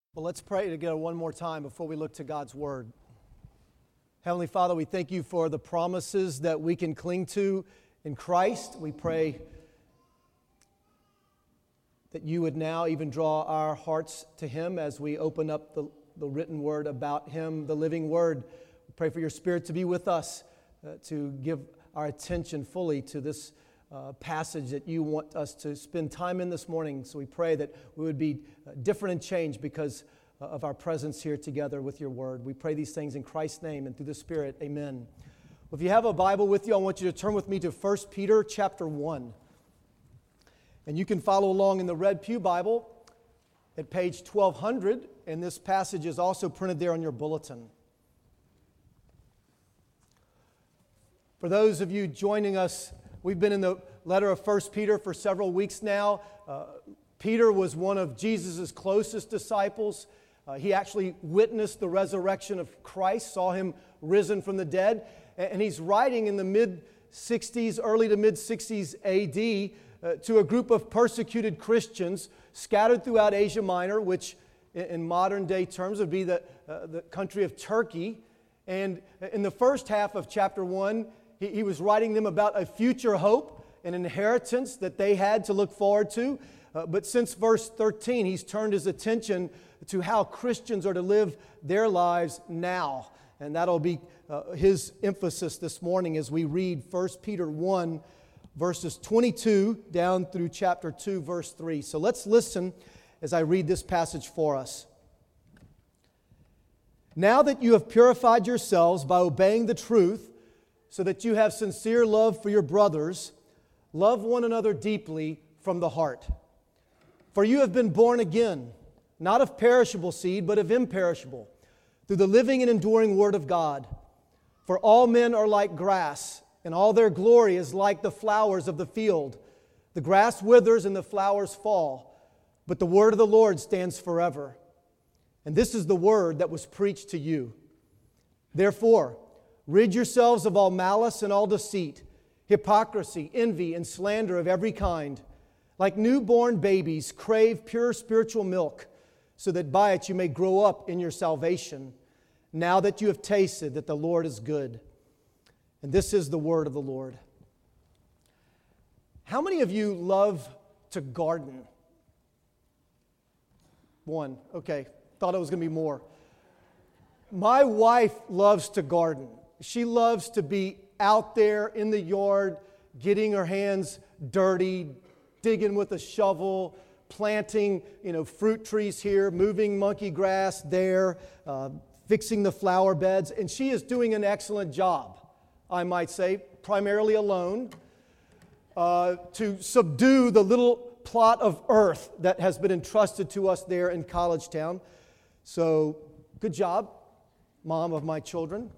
Well, let's pray together one more time before we look to God's Word. Heavenly Father, we thank you for the promises that we can cling to in Christ. We pray that you would now even draw our hearts to Him as we open up the written Word about Him, the living Word. We pray for your Spirit to be with us, to give our attention fully to this passage that you want us to spend time in this morning. So we pray that we would be different and changed because of our presence here together with your word. We pray these things in Christ's name and through the Spirit. Amen. Well, if you have a Bible with you, I want you to turn with me to 1 Peter chapter 1. And you can follow along in the Red Pew Bible at page 1200, and this passage is also printed there on your bulletin. For those of you joining us, we've been in the letter of 1 Peter for several weeks now. Peter was one of Jesus' closest disciples. He actually witnessed the resurrection of Christ, saw Him risen from the dead. And he's writing in the mid-60s, early to mid-60s AD, to a group of persecuted Christians scattered throughout Asia Minor, which in modern day terms would be the country of Turkey. And in the first half of chapter 1, he was writing them about a future hope, an inheritance that they had to look forward to. But since verse 13, he's turned his attention to how Christians are to live their lives now. And that'll be his emphasis this morning as we read 1 Peter 1, verses 22 down through chapter 2, verse 3. So let's listen as I read this passage for us. Now that you have purified yourselves by obeying the truth, so that you have sincere love for your brothers, love one another deeply from the heart. For you have been born again, not of perishable seed, but of imperishable, through the living and enduring Word of God. For all men are like grass, and all their glory is like the flowers of the field. The grass withers and the flowers fall, but the word of the Lord stands forever. And this is the word that was preached to you. Therefore, rid yourselves of all malice and all deceit, hypocrisy, envy, and slander of every kind. Like newborn babies, crave pure spiritual milk, so that by it you may grow up in your salvation, now that you have tasted that the Lord is good. And this is the word of the Lord. How many of you love to garden? One. Okay. Thought it was going to be more. My wife loves to garden. She loves to be out there in the yard, getting her hands dirty, digging with a shovel, planting, fruit trees here, moving monkey grass there, fixing the flower beds. And she is doing an excellent job, I might say, primarily alone, to subdue the little plot of earth that has been entrusted to us there in College Town. So, good job, mom of my children.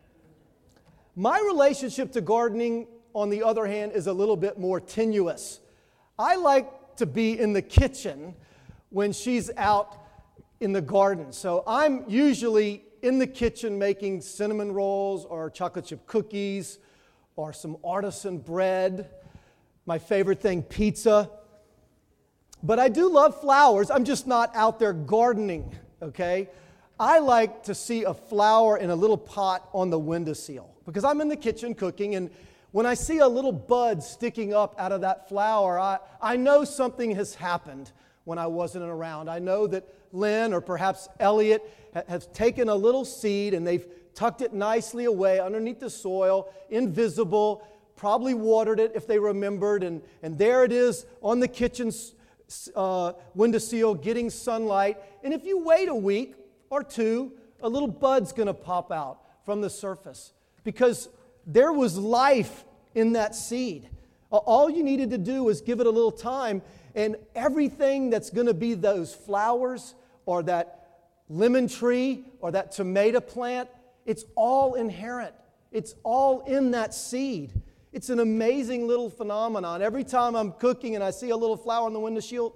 My relationship to gardening, on the other hand, is a little bit more tenuous. I like to be in the kitchen when she's out in the garden. So I'm usually in the kitchen making cinnamon rolls or chocolate chip cookies or some artisan bread. My favorite thing, pizza. But I do love flowers. I'm just not out there gardening, okay? I like to see a flower in a little pot on the windowsill because I'm in the kitchen cooking, and when I see a little bud sticking up out of that flower, I know something has happened when I wasn't around. I know that Lynn or perhaps Elliot has taken a little seed and they've tucked it nicely away underneath the soil, invisible, probably watered it if they remembered, and there it is on the kitchen's windowsill getting sunlight. And if you wait a week or two, a little bud's going to pop out from the surface because there was life in that seed. All you needed to do was give it a little time, and everything that's going to be those flowers or that lemon tree or that tomato plant, it's all inherent. It's all in that seed. It's an amazing little phenomenon. Every time I'm cooking and I see a little flower on the windowsill,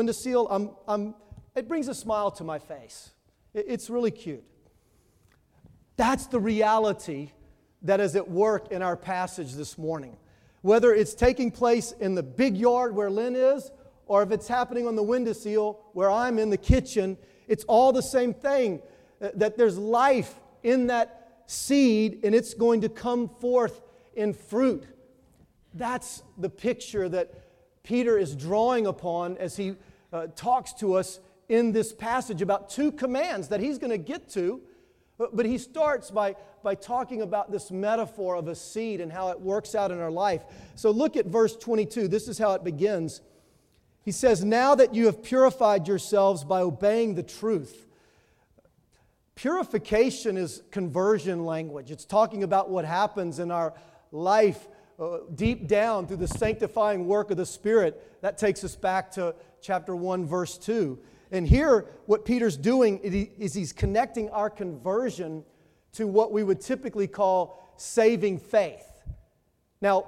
it brings a smile to my face. It's really cute. That's the reality that is at work in our passage this morning. Whether it's taking place in the big yard where Lynn is, or if it's happening on the windowsill where I'm in the kitchen, it's all the same thing. That there's life in that seed and it's going to come forth in fruit. That's the picture that Peter is drawing upon as he talks to us in this passage about two commands that he's going to get to. But he starts by talking about this metaphor of a seed and how it works out in our life. So look at verse 22. This is how it begins. He says, "Now that you have purified yourselves by obeying the truth." Purification is conversion language. It's talking about what happens in our life deep down through the sanctifying work of the Spirit. That takes us back to chapter 1, verse 2. And here, what Peter's doing is he's connecting our conversion to what we would typically call saving faith. Now,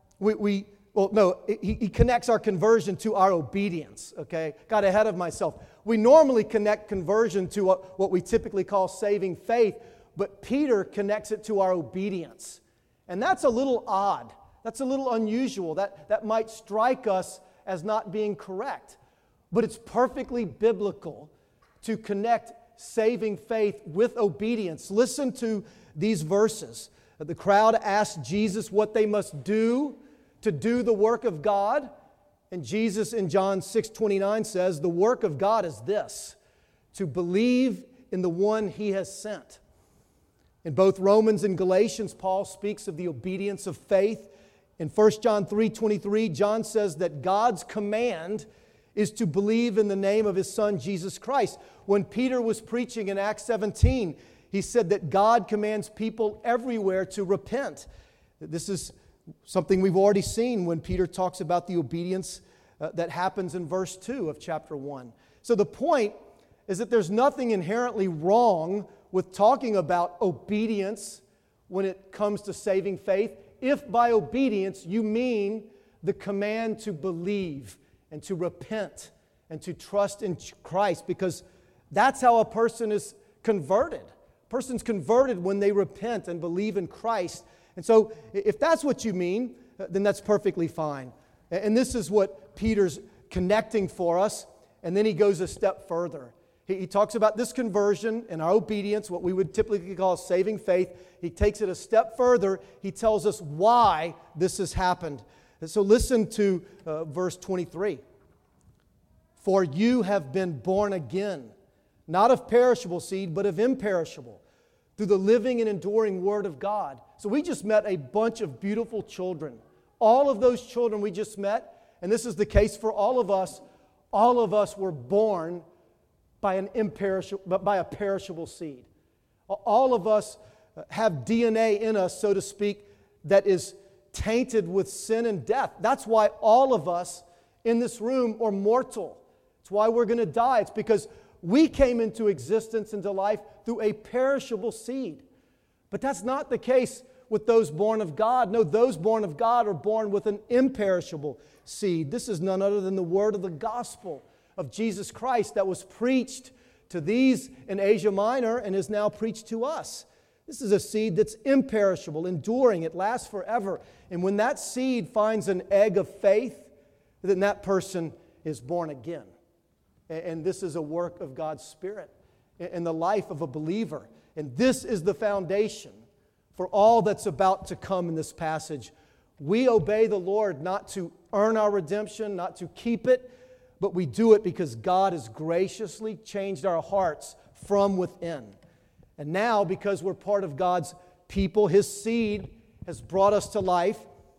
he connects our conversion to our obedience, okay? Got ahead of myself. We normally connect conversion to what we typically call saving faith, but Peter connects it to our obedience. And that's a little odd. That's a little unusual. That might strike us as not being correct. But it's perfectly biblical to connect saving faith with obedience. Listen to these verses. The crowd asked Jesus what they must do to do the work of God. And Jesus in John 6:29 says, "The work of God is this, to believe in the one He has sent." In both Romans and Galatians, Paul speaks of the obedience of faith. In 1 John 3:23, John says that God's command is to believe in the name of His Son, Jesus Christ. When Peter was preaching in Acts 17, he said that God commands people everywhere to repent. This is something we've already seen when Peter talks about the obedience that happens in verse 2 of chapter 1. So the point is that there's nothing inherently wrong with talking about obedience when it comes to saving faith, if by obedience you mean the command to believe and to repent and to trust in Christ, because that's how a person is converted. A person's converted when they repent and believe in Christ. And so if that's what you mean, then that's perfectly fine. And this is what Peter's connecting for us. And then he goes a step further. He talks about this conversion and our obedience, what we would typically call saving faith. He takes it a step further. He tells us why this has happened. And so listen to verse 23. "For you have been born again, not of perishable seed, but of imperishable, through the living and enduring Word of God." So we just met a bunch of beautiful children. All of those children we just met, and this is the case for all of us were born by a perishable seed. All of us have DNA in us, so to speak, that is tainted with sin and death. That's why all of us in this room are mortal. It's why we're going to die. It's because we came into existence, into life, through a perishable seed. But that's not the case with those born of God. No, those born of God are born with an imperishable seed. This is none other than the word of the gospel of Jesus Christ that was preached to these in Asia Minor and is now preached to us. This is a seed that's imperishable, enduring. It lasts forever. And when that seed finds an egg of faith, then that person is born again. And this is a work of God's Spirit in the life of a believer. And this is the foundation for all that's about to come in this passage. We obey the Lord not to earn our redemption, not to keep it, but we do it because God has graciously changed our hearts from within. And now, because we're part of God's people, His seed has brought us to life,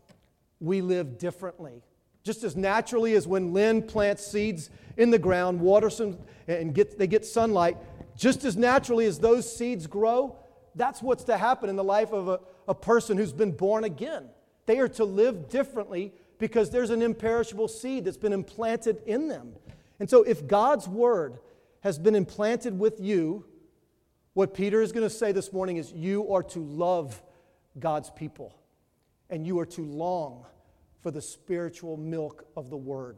we live differently. Just as naturally as when Lynn plants seeds in the ground, waters them, and they get sunlight, just as naturally as those seeds grow, that's what's to happen in the life of a person who's been born again. They are to live differently because there's an imperishable seed that's been implanted in them. And so if God's Word has been implanted with you, what Peter is going to say this morning is you are to love God's people and you are to long for the spiritual milk of the Word.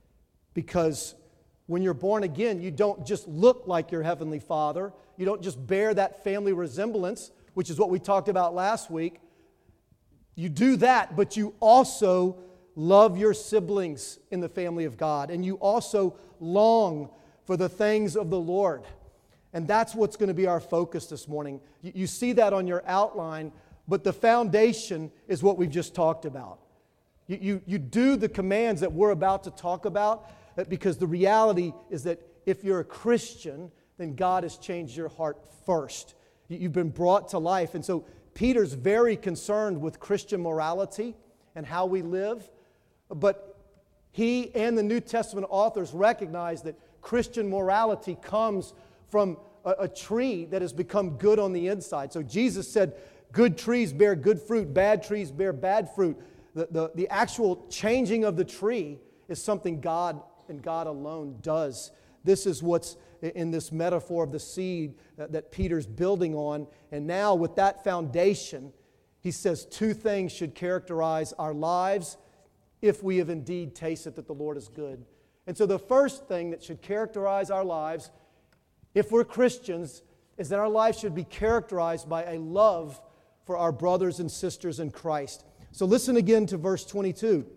Because when you're born again, you don't just look like your Heavenly Father. You don't just bear that family resemblance, which is what we talked about last week. You do that, but you also love your siblings in the family of God, and you also long for the things of the Lord. And that's what's going to be our focus this morning. You see that on your outline, but the foundation is what we've just talked about. You do the commands that we're about to talk about, because the reality is that if you're a Christian, then God has changed your heart first. You've been brought to life. And so Peter's very concerned with Christian morality and how we live. But he and the New Testament authors recognize that Christian morality comes from a tree that has become good on the inside. So Jesus said, good trees bear good fruit, bad trees bear bad fruit. The actual changing of the tree is something God and God alone does. This is what's in this metaphor of the seed that Peter's building on. And now with that foundation, he says two things should characterize our lives if we have indeed tasted that the Lord is good. And so the first thing that should characterize our lives, if we're Christians, is that our lives should be characterized by a love for our brothers and sisters in Christ. So listen again to verse 22.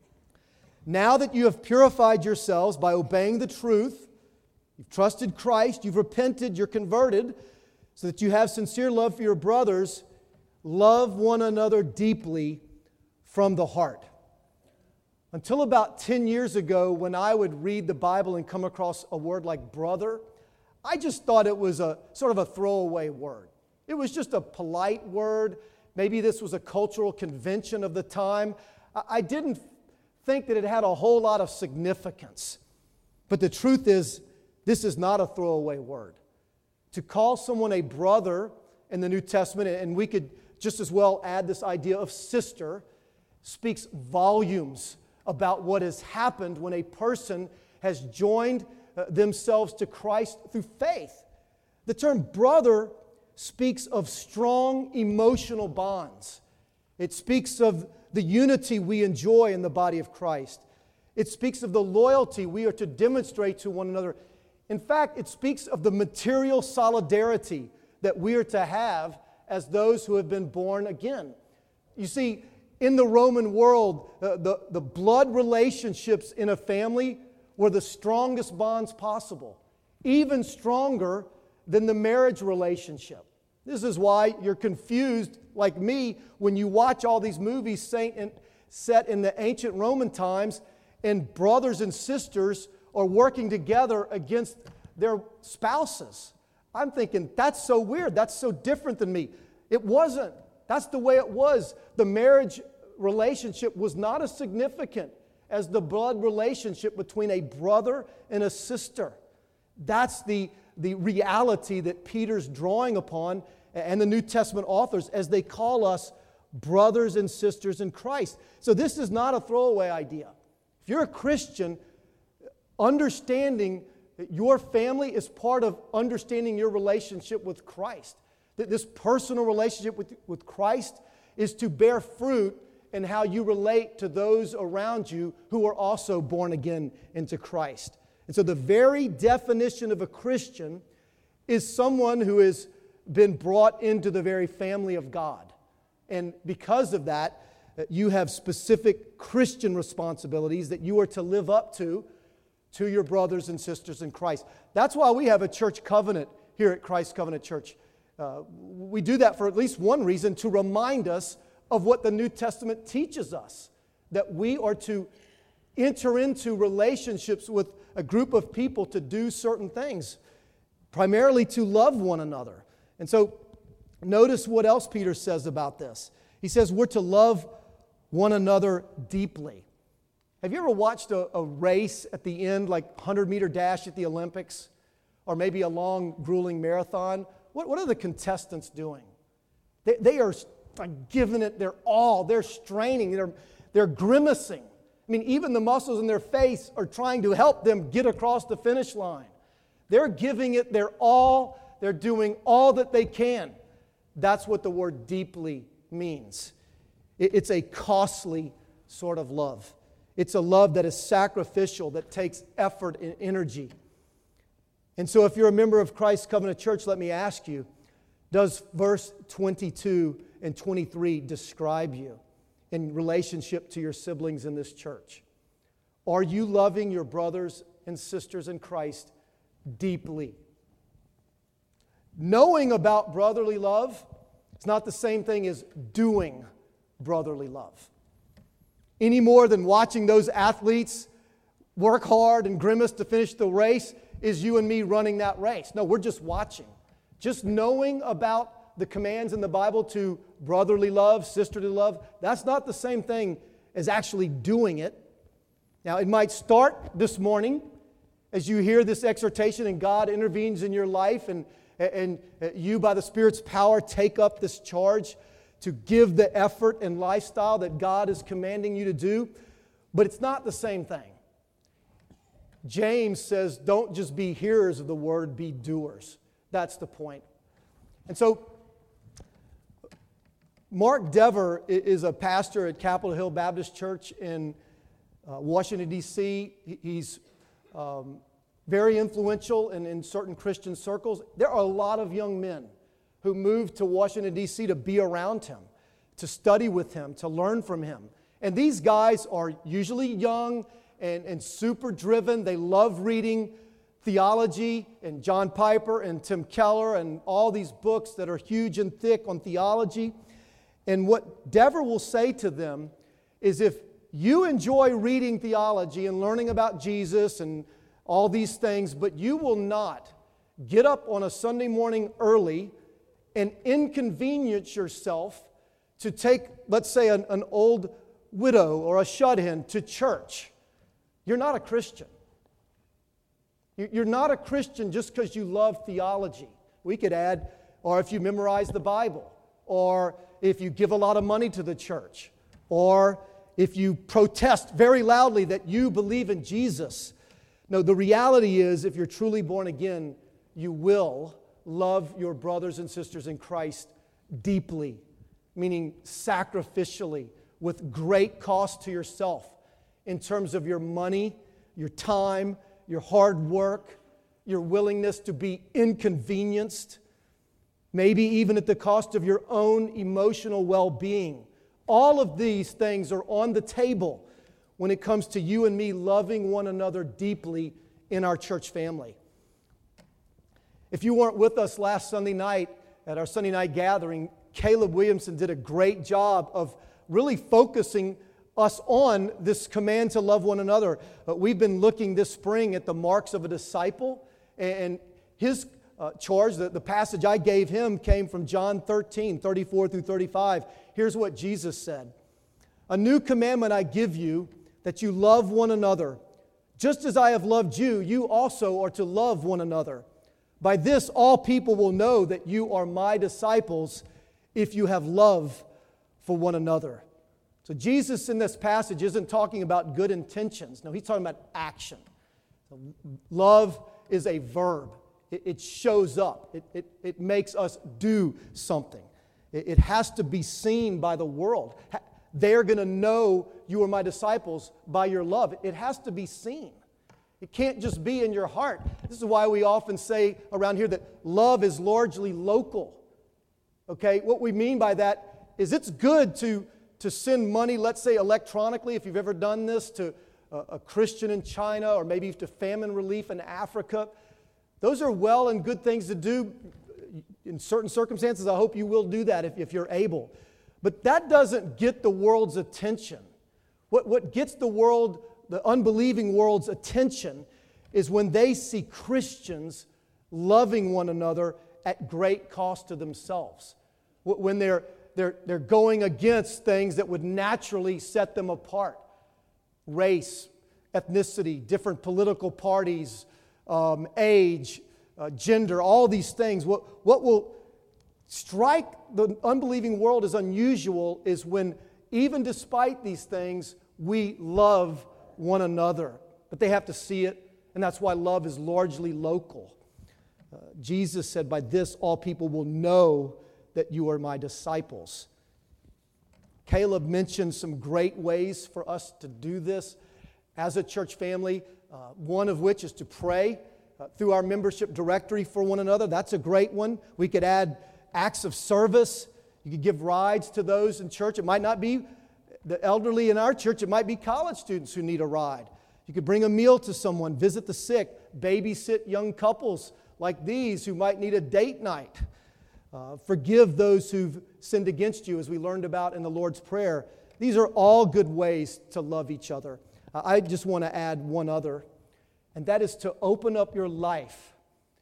Now that you have purified yourselves by obeying the truth, you've trusted Christ, you've repented, you're converted, so that you have sincere love for your brothers, love one another deeply from the heart. Until about 10 years ago, when I would read the Bible and come across a word like brother, I just thought it was a sort of a throwaway word. It was just a polite word. Maybe this was a cultural convention of the time. I didn't think that it had a whole lot of significance. But the truth is, this is not a throwaway word. To call someone a brother in the New Testament, and we could just as well add this idea of sister, speaks volumes about what has happened when a person has joined themselves to Christ through faith. The term brother speaks of strong emotional bonds. It speaks of the unity we enjoy in the body of Christ. It speaks of the loyalty we are to demonstrate to one another. In fact, it speaks of the material solidarity that we are to have as those who have been born again. You see, in the Roman world, the blood relationships in a family were the strongest bonds possible, even stronger than the marriage relationship. This is why you're confused, like me, when you watch all these movies set in the ancient Roman times, and brothers and sisters are working together against their spouses. I'm thinking, that's so weird, that's so different than me. It wasn't. That's the way it was. The marriage relationship was not as significant as the blood relationship between a brother and a sister. That's the reality that Peter's drawing upon, and the New Testament authors, as they call us brothers and sisters in Christ. So this is not a throwaway idea. If you're a Christian, understanding that your family is part of understanding your relationship with Christ. That this personal relationship with Christ is to bear fruit in how you relate to those around you who are also born again into Christ. And so the very definition of a Christian is someone who has been brought into the very family of God. And because of that, you have specific Christian responsibilities that you are to live up to your brothers and sisters in Christ. That's why we have a church covenant here at Christ Covenant Church. We do that for at least one reason, to remind us of what the New Testament teaches us, that we are to enter into relationships with a group of people to do certain things, primarily to love one another. And so notice what else Peter says about this. He says we're to love one another deeply. Have you ever watched a race at the end, like 100-meter dash at the Olympics, or maybe a long, grueling marathon? What are the contestants doing? They are giving it their all. They're straining. They're grimacing. I mean, even the muscles in their face are trying to help them get across the finish line. They're giving it their all. They're doing all that they can. That's what the word deeply means. It's a costly sort of love. It's a love that is sacrificial, that takes effort and energy. And so if you're a member of Christ Covenant Church, let me ask you, does verse 22 and 23 describe you? in relationship to your siblings in this church? Are you loving your brothers and sisters in Christ deeply? Knowing about brotherly love is not the same thing as doing brotherly love. Any more than watching those athletes work hard and grimace to finish the race is you and me running that race. No, we're just watching. Just knowing about the commands in the Bible to brotherly love, sisterly love, that's not the same thing as actually doing it. Now, it might start this morning as you hear this exhortation and God intervenes in your life and you, by the Spirit's power, take up this charge to give the effort and lifestyle that God is commanding you to do. But it's not the same thing. James says, don't just be hearers of the word, be doers. That's the point. And so, Mark Dever is a pastor at Capitol Hill Baptist Church in Washington, D.C. He's very influential in certain Christian circles. There are a lot of young men who moved to Washington, D.C. to be around him, to study with him, to learn from him. And these guys are usually young and super driven. They love reading theology and John Piper and Tim Keller and all these books that are huge and thick on theology. And what Dever will say to them is, if you enjoy reading theology and learning about Jesus and all these things, but you will not get up on a Sunday morning early and inconvenience yourself to take, let's say, an old widow or a shut-in to church, you're not a Christian. You're not a Christian just because you love theology. We could add, or if you memorize the Bible, or if you give a lot of money to the church, or if you protest very loudly that you believe in Jesus. No, the reality is, if you're truly born again, you will love your brothers and sisters in Christ deeply, meaning sacrificially, with great cost to yourself in terms of your money, your time, your hard work, your willingness to be inconvenienced, maybe even at the cost of your own emotional well-being. All of these things are on the table when it comes to you and me loving one another deeply in our church family. If you weren't with us last Sunday night at our Sunday night gathering, Caleb Williamson did a great job of really focusing us on this command to love one another. We've been looking this spring at the marks of a disciple, and his charge, the passage I gave him came from John 13, 34 through 35. Here's what Jesus said. A new commandment I give you, that you love one another. Just as I have loved you, you also are to love one another. By this all people will know that you are my disciples, if you have love for one another. So Jesus in this passage isn't talking about good intentions. No, he's talking about action. Love is a verb. It shows up. It makes us do something. It has to be seen by the world. They're going to know you are my disciples by your love. It has to be seen. It can't just be in your heart. This is why we often say around here that love is largely local. Okay, what we mean by that is it's good to send money, let's say electronically, if you've ever done this, to a Christian in China or maybe to famine relief in Africa. Those are well and good things to do. In certain circumstances, I hope you will do that if you're able. But that doesn't get the world's attention. What gets the world, the unbelieving world's attention, is when they see Christians loving one another at great cost to themselves. When they're going against things that would naturally set them apart. Race, ethnicity, different political parties, age, gender, all these things. What will strike the unbelieving world as unusual is when, even despite these things, we love one another. But they have to see it, and that's why love is largely local. Jesus said, by this all people will know that you are my disciples. Caleb mentioned some great ways for us to do this as a church family, one of which is to pray through our membership directory for one another. That's a great one. We could add acts of service. You could give rides to those in church. It might not be the elderly in our church, it might be college students who need a ride. You could bring a meal to someone, visit the sick, babysit young couples like these who might need a date night. Forgive those who've sinned against you, as we learned about in the Lord's Prayer. These are all good ways to love each other. I just want to add one other, and that is to open up your life.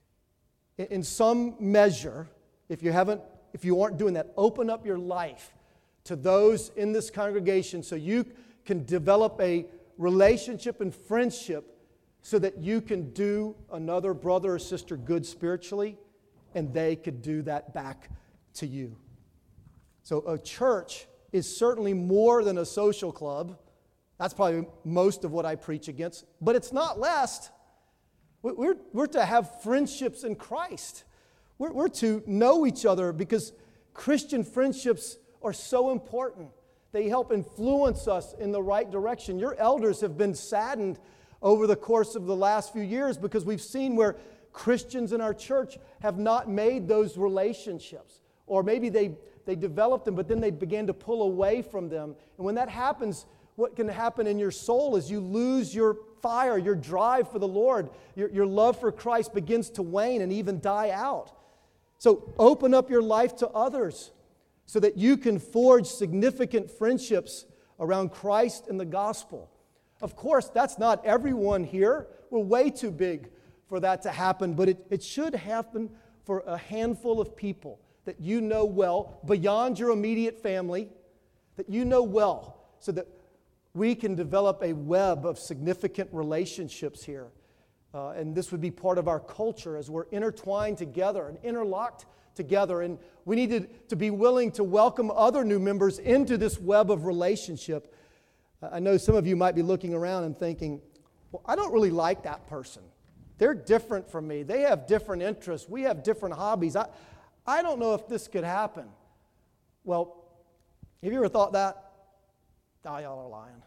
In some measure, if you aren't doing that, open up your life to those in this congregation so you can develop a relationship and friendship so that you can do another brother or sister good spiritually, and they could do that back to you. So a church is certainly more than a social club. That's probably most of what I preach against, but it's not less. We're to have friendships in Christ. We're to know each other because Christian friendships are so important. They help influence us in the right direction. Your elders have been saddened over the course of the last few years because we've seen where Christians in our church have not made those relationships. Or maybe they developed them, but then they began to pull away from them. And when that happens, what can happen in your soul is you lose your fire, your drive for the Lord. Your love for Christ begins to wane and even die out. So open up your life to others so that you can forge significant friendships around Christ and the gospel. Of course, that's not everyone here. We're way too big for that to happen, but it should happen for a handful of people that you know well, beyond your immediate family, that you know well, so that we can develop a web of significant relationships here. And this would be part of our culture as we're intertwined together and interlocked together. And we need to be willing to welcome other new members into this web of relationship. I know some of you might be looking around and thinking, well, I don't really like that person. They're different from me. They have different interests. We have different hobbies. I don't know if this could happen. Well, have you ever thought that? Oh, y'all are lying.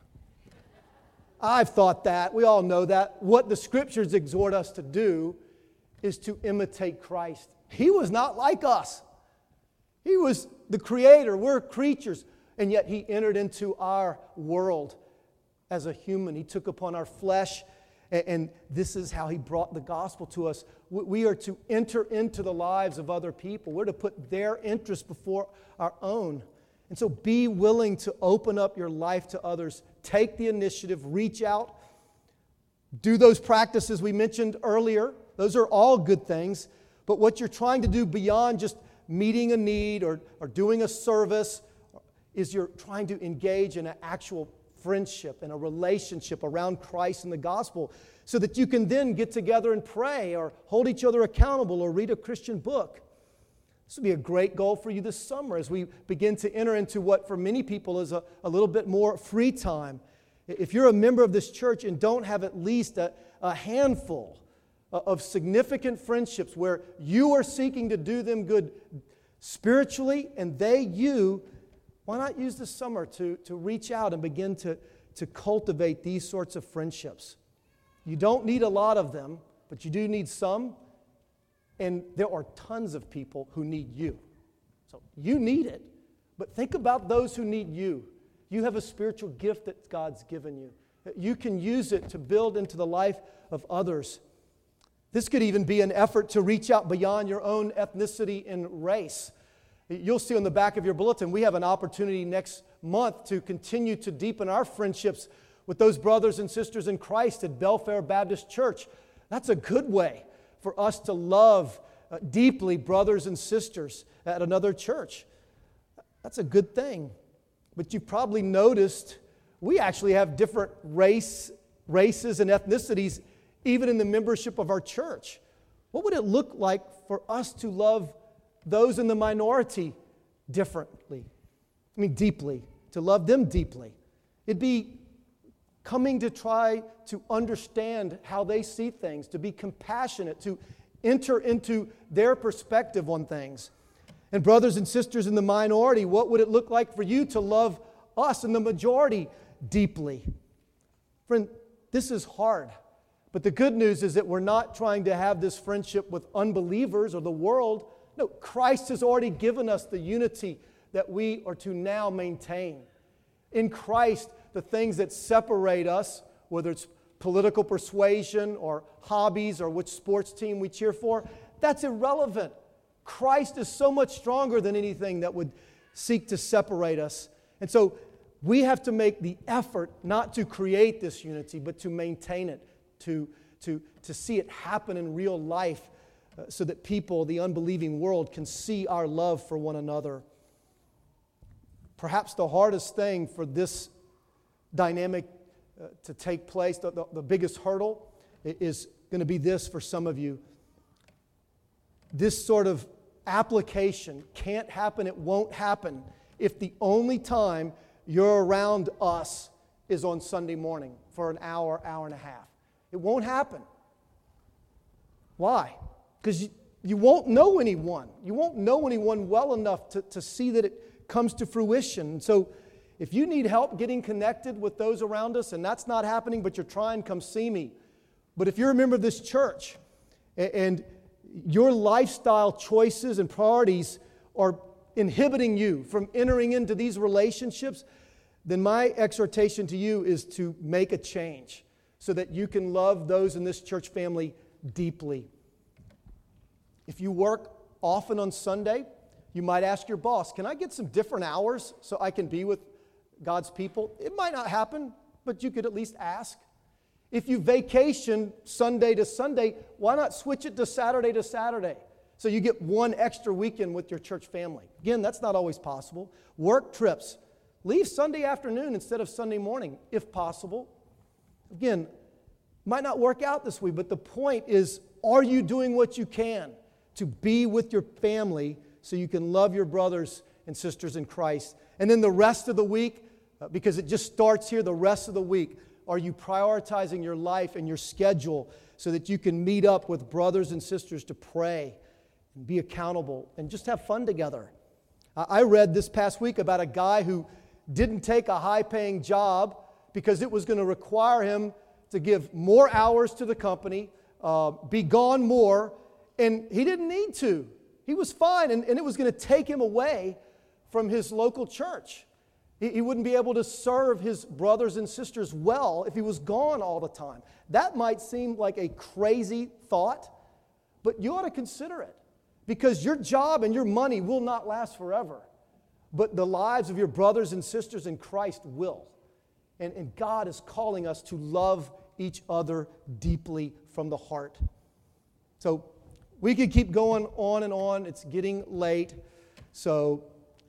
I've thought that. We all know that. What the Scriptures exhort us to do is to imitate Christ. He was not like us. He was the Creator. We're creatures. And yet He entered into our world as a human. He took upon our flesh. And this is how He brought the gospel to us. We are to enter into the lives of other people. We're to put their interests before our own. And so be willing to open up your life to others. Take the initiative. Reach out. Do those practices we mentioned earlier. Those are all good things. But what you're trying to do beyond just meeting a need or doing a service is you're trying to engage in an actual friendship and a relationship around Christ and the gospel so that you can then get together and pray or hold each other accountable or read a Christian book. This would be a great goal for you this summer as we begin to enter into what for many people is a little bit more free time. If you're a member of this church and don't have at least a handful of significant friendships where you are seeking to do them good spiritually and they you, why not use this summer to reach out and begin to cultivate these sorts of friendships? You don't need a lot of them, but you do need some. And there are tons of people who need you. So you need it, but think about those who need you. You have a spiritual gift that God's given you. You can use it to build into the life of others. This could even be an effort to reach out beyond your own ethnicity and race. You'll see on the back of your bulletin, we have an opportunity next month to continue to deepen our friendships with those brothers and sisters in Christ at Belfair Baptist Church. That's a good way for us to love deeply brothers and sisters at another church. That's a good thing. But you've probably noticed we actually have different races and ethnicities even in the membership of our church. What would it look like for us to love those in the minority differently? I mean, deeply. To love them deeply. It'd be coming to try to understand how they see things, to be compassionate, to enter into their perspective on things. And brothers and sisters in the minority, what would it look like for you to love us in the majority deeply? Friend, this is hard. But the good news is that we're not trying to have this friendship with unbelievers or the world. No, Christ has already given us the unity that we are to now maintain. In Christ, the things that separate us, whether it's political persuasion or hobbies or which sports team we cheer for, that's irrelevant. Christ is so much stronger than anything that would seek to separate us. And so we have to make the effort not to create this unity, but to maintain it, to see it happen in real life so that people, the unbelieving world, can see our love for one another. Perhaps the hardest thing for this dynamic to take place, the biggest hurdle, is going to be this for some of you. This sort of application can't happen, it won't happen, if the only time you're around us is on Sunday morning for an hour, hour and a half. It won't happen. Why? Because you won't know anyone. You won't know anyone well enough to see that it comes to fruition. So if you need help getting connected with those around us, and that's not happening, but you're trying, come see me. But if you're a member of this church, and your lifestyle choices and priorities are inhibiting you from entering into these relationships, then my exhortation to you is to make a change so that you can love those in this church family deeply. If you work often on Sunday, you might ask your boss, can I get some different hours so I can be with God's people? It might not happen, but you could at least ask. If you vacation Sunday to Sunday, why not switch it to Saturday so you get one extra weekend with your church family? Again, that's not always possible. Work trips. Leave Sunday afternoon instead of Sunday morning, if possible. Again, might not work out this way, but the point is, are you doing what you can to be with your family so you can love your brothers and sisters in Christ? And then the rest of the week, because it just starts here, the rest of the week, are you prioritizing your life and your schedule so that you can meet up with brothers and sisters to pray and be accountable and just have fun together? I read this past week about a guy who didn't take a high-paying job because it was going to require him to give more hours to the company, be gone more, and he didn't need to. He was fine, and it was going to take him away from his local church. He wouldn't be able to serve his brothers and sisters well if he was gone all the time. That might seem like a crazy thought, but you ought to consider it, because your job and your money will not last forever, but the lives of your brothers and sisters in Christ will. And God is calling us to love each other deeply from the heart. So we could keep going on and on. It's getting late. So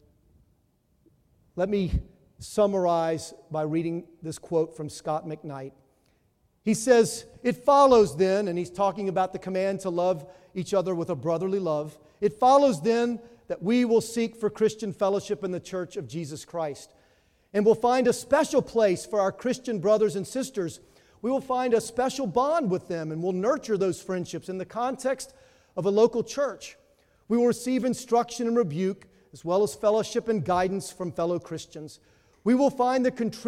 let me summarize by reading this quote from Scott McKnight. He says, "It follows then," and he's talking about the command to love each other with a brotherly love, "it follows then that we will seek for Christian fellowship in the Church of Jesus Christ. And we'll find a special place for our Christian brothers and sisters. We will find a special bond with them, and we'll nurture those friendships in the context of a local church. We will receive instruction and rebuke, as well as fellowship and guidance from fellow Christians. We will find the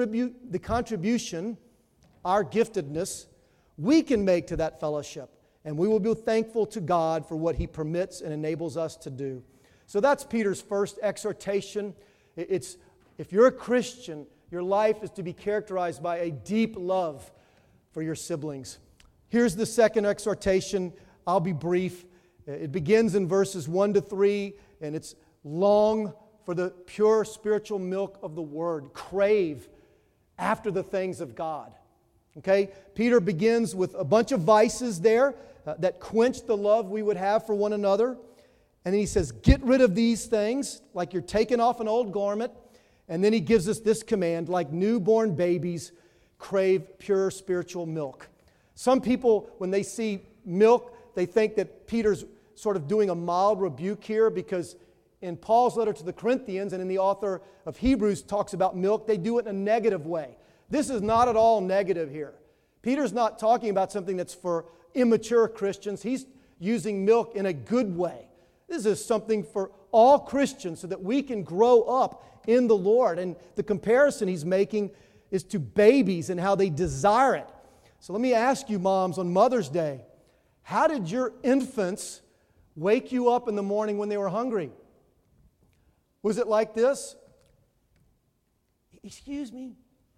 contribution, our giftedness, we can make to that fellowship, and we will be thankful to God for what He permits and enables us to do." So that's Peter's first exhortation. It's, if you're a Christian, your life is to be characterized by a deep love for your siblings. Here's the second exhortation. I'll be brief. It begins in verses 1 to 3, and it's long for the pure spiritual milk of the Word. Crave after the things of God. Okay? Peter begins with a bunch of vices there that quench the love we would have for one another. And then he says, get rid of these things, like you're taking off an old garment. And then he gives us this command, like newborn babies, crave pure spiritual milk. Some people, when they see milk, they think that Peter's sort of doing a mild rebuke here, because in Paul's letter to the Corinthians and in the author of Hebrews talks about milk, they do it in a negative way. This is not at all negative here. Peter's not talking about something that's for immature Christians. He's using milk in a good way. This is something for all Christians so that we can grow up in the Lord. And the comparison he's making is to babies and how they desire it. So let me ask you, moms, on Mother's Day, how did your infants wake you up in the morning when they were hungry? Was it like this? excuse me.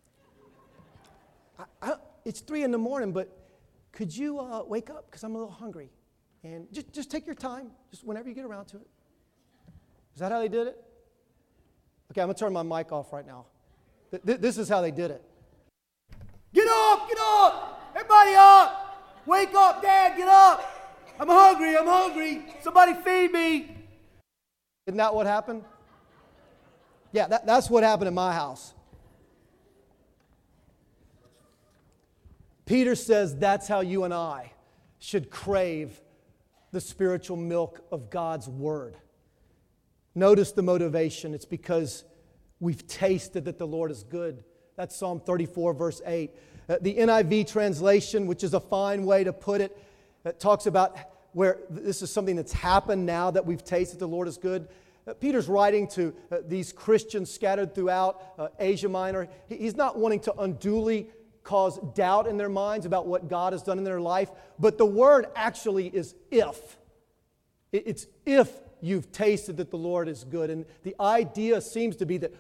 It's 3 a.m, but could you wake up? Because I'm a little hungry. And just take your time, just whenever you get around to it. Is that how they did it? Okay, I'm going to turn my mic off right now. This is how they did it. Get up! Get up! Everybody up! Wake up, Dad, get up! I'm hungry. Somebody feed me. Isn't that what happened? Yeah, that's what happened in my house. Peter says that's how you and I should crave the spiritual milk of God's Word. Notice the motivation. It's because we've tasted that the Lord is good. That's Psalm 34, verse 8. The NIV translation, which is a fine way to put it, talks about where this is something that's happened now that we've tasted the Lord is good. Peter's writing to these Christians scattered throughout Asia Minor. He's not wanting to unduly cause doubt in their minds about what God has done in their life, but the word actually is if. It's if you've tasted that the Lord is good. And the idea seems to be that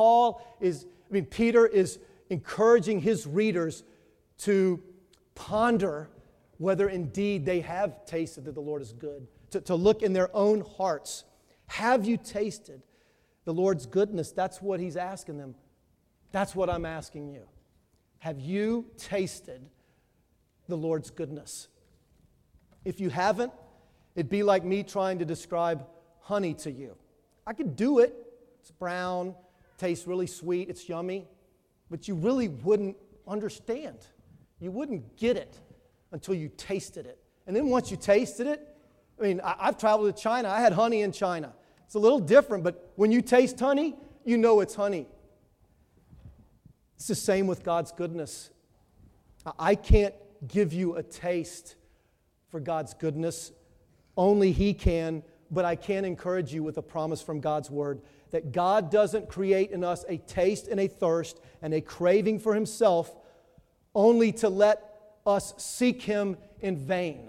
Peter is encouraging his readers to ponder whether indeed they have tasted that the Lord is good, to look in their own hearts. Have you tasted the Lord's goodness? That's what he's asking them. That's what I'm asking you. Have you tasted the Lord's goodness? If you haven't, it'd be like me trying to describe honey to you. I could do it. It's brown, tastes really sweet, it's yummy, but you really wouldn't understand. You wouldn't get it until you tasted it. And then once you tasted it, I've traveled to China. I had honey in China. It's a little different, but when you taste honey, you know it's honey. It's the same with God's goodness. I can't give you a taste for God's goodness. Only He can, but I can encourage you with a promise from God's Word that God doesn't create in us a taste and a thirst and a craving for Himself only to let us seek Him in vain.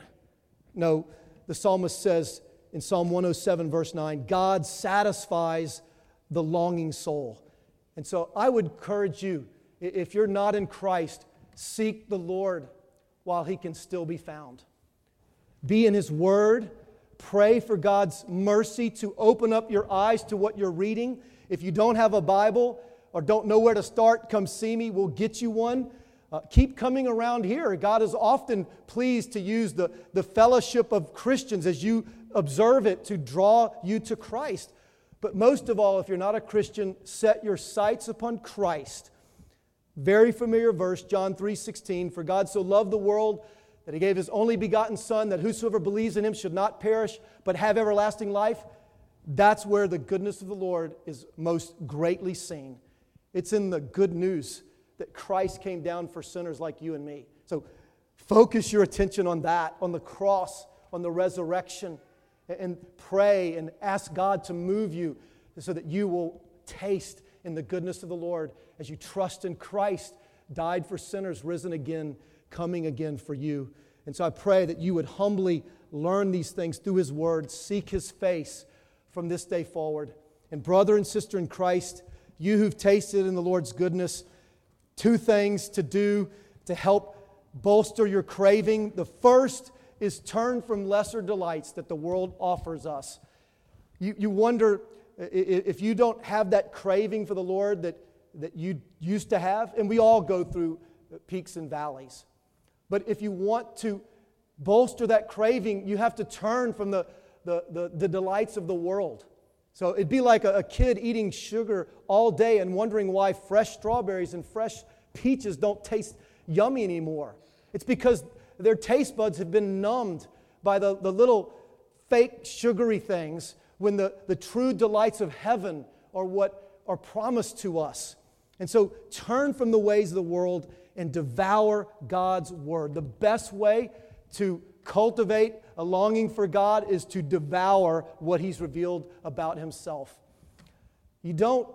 No, the psalmist says in Psalm 107, verse 9, God satisfies the longing soul. And so I would encourage you, if you're not in Christ, seek the Lord while He can still be found. Be in His Word. Pray for God's mercy to open up your eyes to what you're reading. If you don't have a Bible or don't know where to start, come see me. We'll get you one. Keep coming around here. God is often pleased to use the fellowship of Christians as you observe it to draw you to Christ. But most of all, if you're not a Christian, set your sights upon Christ. Very familiar verse, John 3:16. For God so loved the world that He gave His only begotten Son, that whosoever believes in Him should not perish, but have everlasting life. That's where the goodness of the Lord is most greatly seen. It's in the good news that Christ came down for sinners like you and me. So focus your attention on that, on the cross, on the resurrection, and pray and ask God to move you so that you will taste in the goodness of the Lord as you trust in Christ, died for sinners, risen again, coming again for you. And so I pray that you would humbly learn these things through His Word, seek His face from this day forward. And brother and sister in Christ, you who've tasted in the Lord's goodness, 2 things to do to help bolster your craving. The first is turn from lesser delights that the world offers us. You wonder if you don't have that craving for the Lord that you used to have, and we all go through peaks and valleys. But if you want to bolster that craving, you have to turn from the delights of the world. So it'd be like a kid eating sugar all day and wondering why fresh strawberries and fresh peaches don't taste yummy anymore. It's because their taste buds have been numbed by the little fake sugary things when the true delights of heaven are what are promised to us. And so turn from the ways of the world and devour God's Word. The best way to cultivate a longing for God is to devour what He's revealed about Himself. You don't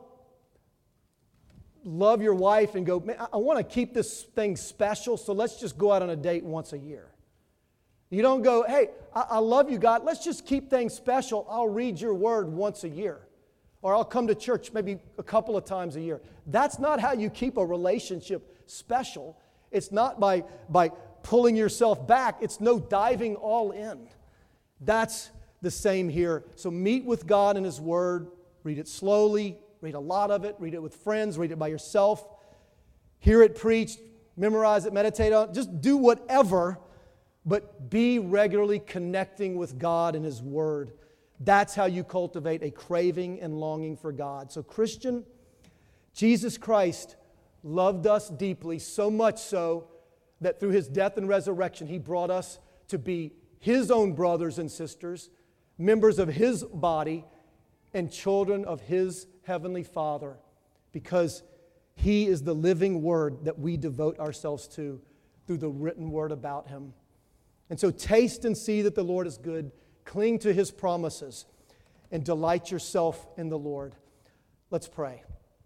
love your wife and go, man, I want to keep this thing special, so let's just go out on a date once a year. You don't go, hey, I love you, God, let's just keep things special. I'll read your Word once a year. Or I'll come to church maybe a couple of times a year. That's not how you keep a relationship special. It's not by pulling yourself back. It's no diving all in. That's the same here. So meet with God in His Word. Read it slowly. Read a lot of it. Read it with friends. Read it by yourself. Hear it preached. Memorize it. Meditate on it. Just do whatever, but be regularly connecting with God and His Word. That's how you cultivate a craving and longing for God. So, Christian, Jesus Christ loved us deeply, so much so that through His death and resurrection, He brought us to be His own brothers and sisters, members of His body, and children of His Heavenly Father, because He is the living Word that we devote ourselves to through the written Word about Him. And so taste and see that the Lord is good. Cling to His promises and delight yourself in the Lord. Let's pray.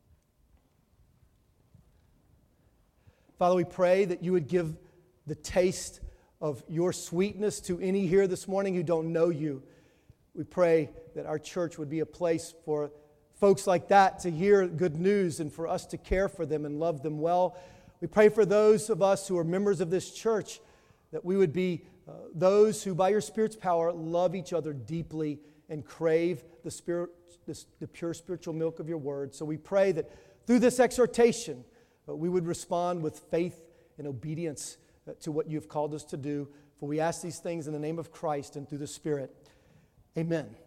Father, we pray that You would give the taste of Your sweetness to any here this morning who don't know You. We pray that our church would be a place for folks like that to hear good news and for us to care for them and love them well. We pray for those of us who are members of this church that we would be those who, by Your Spirit's power, love each other deeply and crave the pure spiritual milk of Your Word. So we pray that through this exhortation, we would respond with faith and obedience to what You've called us to do. For we ask these things in the name of Christ and through the Spirit. Amen.